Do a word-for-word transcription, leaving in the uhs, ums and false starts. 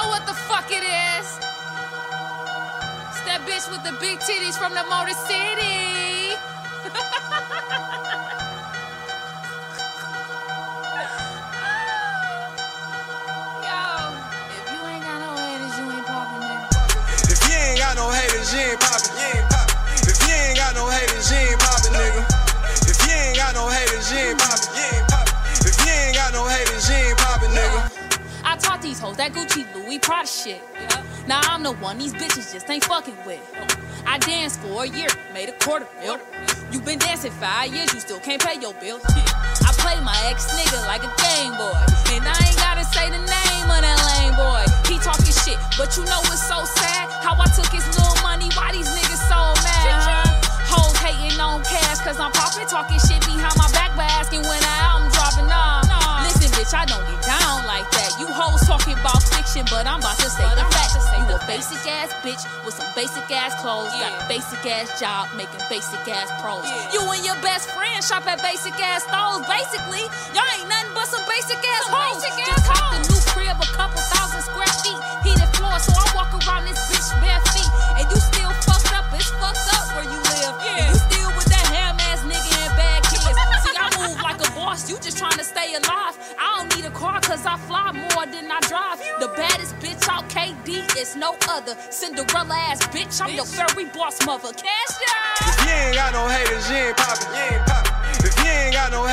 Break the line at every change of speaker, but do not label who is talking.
know what the fuck it is. It's that bitch with the big titties from the Motor City.
No haters, you ain't poppin', you ain't poppin'. If you ain't got no haters, you ain't poppin', nigga. If you ain't got no haters, you ain't poppin', you ain't poppin'. If you ain't got no haters, you ain't poppin', nigga.
I taught these hoes that Gucci, Louis, Prada shit. Yeah. Now I'm the one these bitches just ain't fucking with. I danced for a year, made a quarter mil. You been dancing five years, you still can't pay your bills. I play my ex nigga like a Game Boy, and I ain't gotta say the name of that lame boy. He talking shit, but you know it's so sad how I took his little money. Why these niggas so mad? Huh? Hoes hating on cash, cause I'm poppin', talking shit behind my back, but asking when the album dropping off. Nah. Listen, bitch, I don't get down like that. You hoes talking about fiction, but I'm about to say the fact. You a basic ass bitch with some basic ass clothes, yeah. Got a basic ass job making basic ass pros. Yeah. You and your best friend shop at basic ass stores. Basically, y'all ain't nothing but some basic ass hoes. Just cop the new crib, a couple thousand square feet, heated floor, so I walk around this bitch bare feet. And you still fucked up, it's fucked up where you live. Yeah. And you still with that ham ass nigga and bad kids. See, I move like a boss, you just trying to stay alive. I don't need a car cause I fly more than I drive. The baddest bitch out K D is no other. Cinderella ass bitch, I'm bitch. Your fairy boss mother. Cash out.
If you ain't got no haters, you ain't poppin', you ain't poppin'. If you ain't got no